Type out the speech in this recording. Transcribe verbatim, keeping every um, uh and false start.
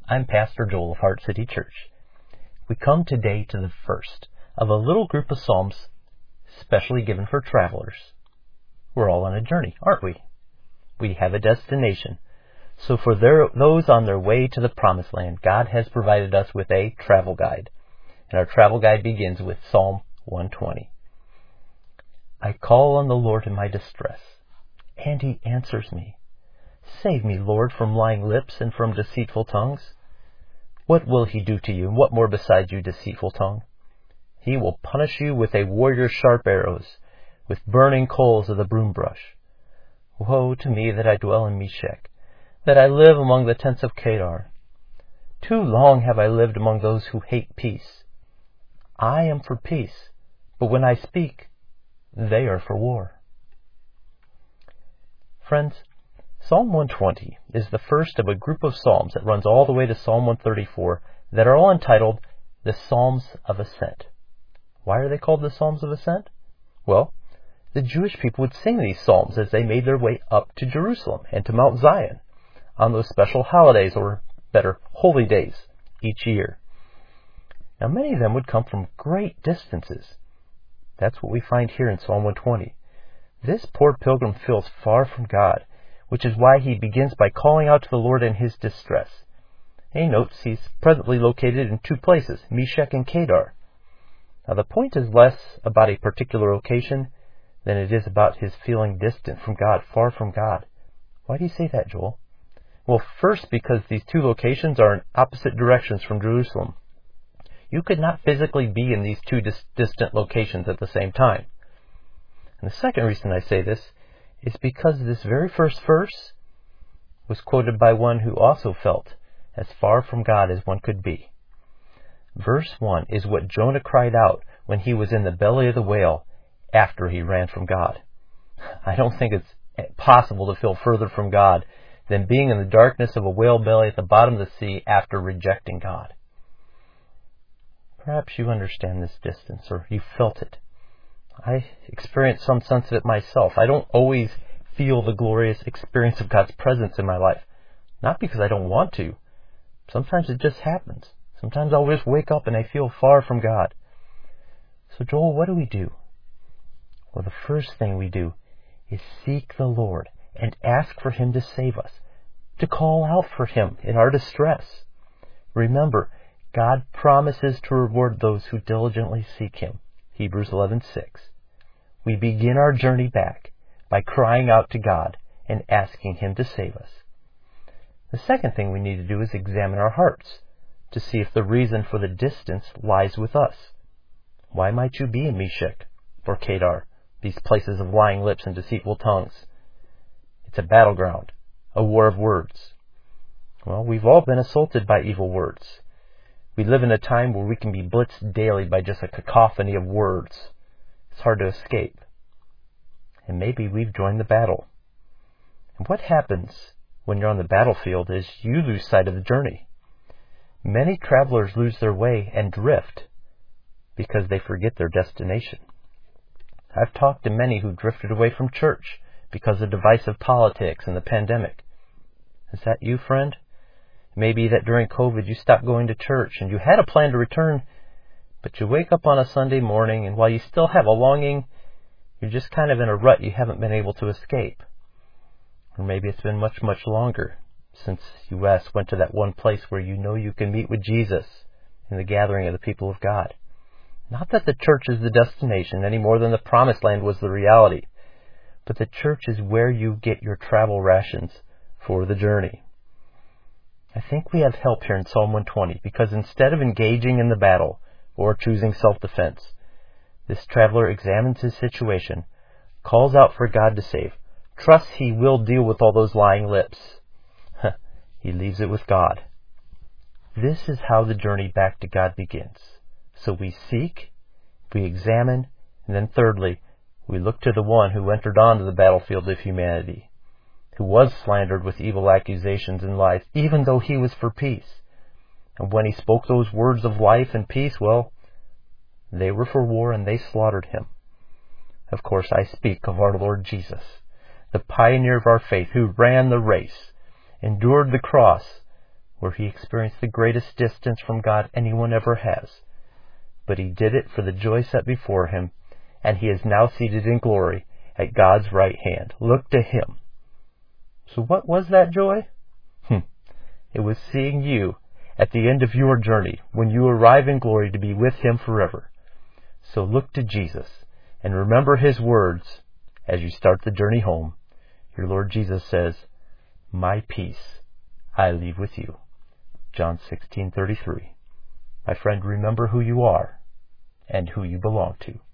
I'm Pastor Joel of Heart City Church. We come today to the first of a little group of Psalms specially given for travelers. We're all on a journey, aren't we? We have a destination. So for their, those on their way to the Promised Land, God has provided us with a travel guide. And our travel guide begins with Psalm one twenty. I call on the Lord in my distress, and He answers me. Save me, Lord, from lying lips and from deceitful tongues. What will He do to you, and what more besides you, deceitful tongue? He will punish you with a warrior's sharp arrows, with burning coals of the broom brush. Woe to me that I dwell in Meshech, that I live among the tents of Kedar. Too long have I lived among those who hate peace. I am for peace, but when I speak, they are for war. Friends, Psalm one twenty is the first of a group of psalms that runs all the way to Psalm one thirty-four that are all entitled the Psalms of Ascent. Why are they called the Psalms of Ascent? Well, the Jewish people would sing these psalms as they made their way up to Jerusalem and to Mount Zion on those special holidays, or better, holy days, each year. Now, many of them would come from great distances. That's what we find here in Psalm one twenty. This poor pilgrim feels far from God, which is why he begins by calling out to the Lord in his distress. And he notes he's presently located in two places, Meshech and Kedar. Now, the point is less about a particular location than it is about his feeling distant from God, far from God. Why do you say that, Joel? Well, first, because these two locations are in opposite directions from Jerusalem. You could not physically be in these two dis- distant locations at the same time. And the second reason I say this is because this very first verse was quoted by one who also felt as far from God as one could be. Verse one is what Jonah cried out when he was in the belly of the whale after he ran from God. I don't think it's possible to feel further from God than being in the darkness of a whale belly at the bottom of the sea after rejecting God. Perhaps you understand this distance, or you felt it. I experienced some sense of it myself. I don't always feel the glorious experience of God's presence in my life. Not because I don't want to. Sometimes it just happens. Sometimes I'll just wake up and I feel far from God. So Joel, what do we do? Well, the first thing we do is seek the Lord and ask for Him to save us, to call out for Him in our distress. Remember, God promises to reward those who diligently seek Him. Hebrews eleven six. We begin our journey back by crying out to God and asking Him to save us. The second thing we need to do is examine our hearts to see if the reason for the distance lies with us. Why might you be in Meshech or Kedar, these places of lying lips and deceitful tongues? It's a battleground, a war of words. Well, we've all been assaulted by evil words. We live in a time where we can be blitzed daily by just a cacophony of words. It's hard to escape. And maybe we've joined the battle. And what happens when you're on the battlefield is you lose sight of the journey. Many travelers lose their way and drift because they forget their destination. I've talked to many who drifted away from church because of divisive politics and the pandemic. Is that you, friend? Maybe that during COVID you stopped going to church and you had a plan to return, but you wake up on a Sunday morning and while you still have a longing, you're just kind of in a rut you haven't been able to escape. Or maybe it's been much, much longer since you last went to that one place where you know you can meet with Jesus in the gathering of the people of God. Not that the church is the destination any more than the Promised Land was the reality, but the church is where you get your travel rations for the journey. I think we have help here in Psalm one twenty because instead of engaging in the battle or choosing self-defense, this traveler examines his situation, calls out for God to save, trusts He will deal with all those lying lips. He leaves it with God. This is how the journey back to God begins. So we seek, we examine, and then thirdly, we look to the one who entered onto the battlefield of humanity, who was slandered with evil accusations and lies, even though He was for peace. And when He spoke those words of life and peace, well, they were for war and they slaughtered Him. Of course, I speak of our Lord Jesus, the pioneer of our faith, who ran the race, endured the cross, where he experienced the greatest distance from God anyone ever has. But he did it for the joy set before him, and he is now seated in glory at God's right hand. Look to him. So what was that joy? Hmm. It was seeing you at the end of your journey, when you arrive in glory to be with him forever. So look to Jesus and remember his words as you start the journey home. Your Lord Jesus says, "My peace I leave with you." John sixteen thirty-three. My friend, remember who you are and who you belong to.